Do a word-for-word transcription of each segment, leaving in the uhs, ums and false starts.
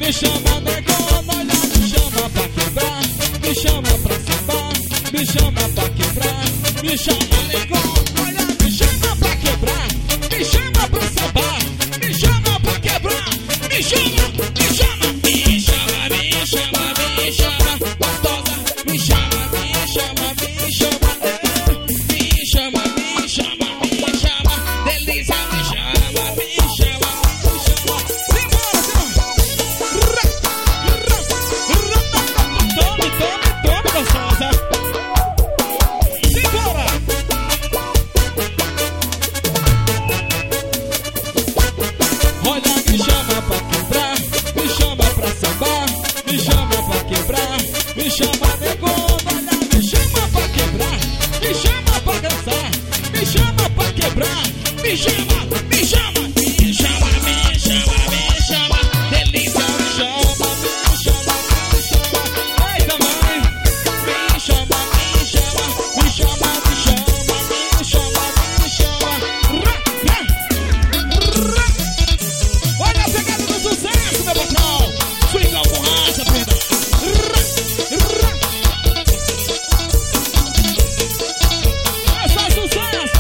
Me chama negona, olha, me chama pra quebrar. Me chama pra sambar, me chama pra quebrar. Me chama negona, olha, me chama pra quebrar. Me chama pra sambar, me chama pra quebrar. Me chama, me chama, me chama, me chama, me chama, gostosa. Me chama, me chama, me chama, me chama, me chama, me chama, delícia, me chama, me chama, me chama. Simbora, simbora. Tome, tome, tome, gostosa. Simbora. Olha, me chama pra quebrar, me chama pra sambar, me chama pra quebrar, me chama negona, olha, me chama pra quebrar, me chama pra dançar, me chama pra quebrar, me chama, me chama, me chama, me chama, me chama, delícia, me chama, me chama, me chama, eita mãe, me chama, me chama, me chama, me chama, me chama, me chama, rá, rá, rá. Olha a pegada do sucesso, meu patrão. Swing com raça, perdão. É só sucesso.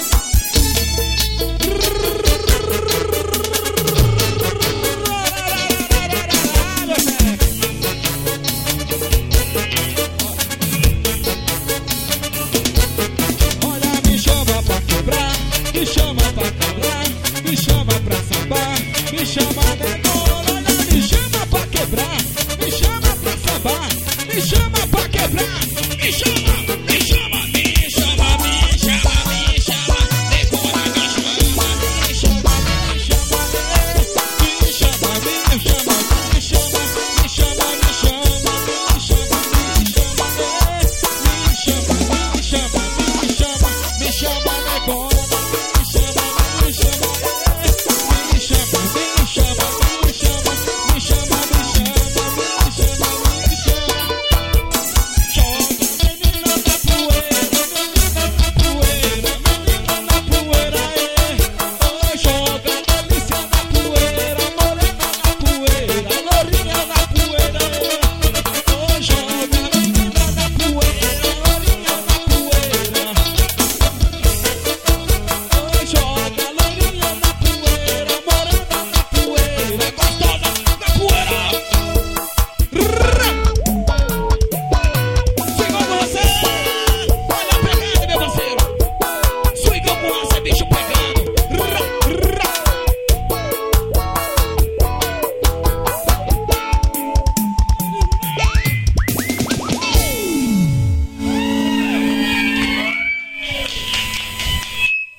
Olha, me chama pra quebrar, me chama pra quebrar, me chama pra sambar, me chama negona, olha, me chama pra quebrar, me chama pra sambar, me chama pra quebrar, me chama, me chama, me chama, me chama, me chama, negona, me chama, me chama, me chama, me chama, me chama.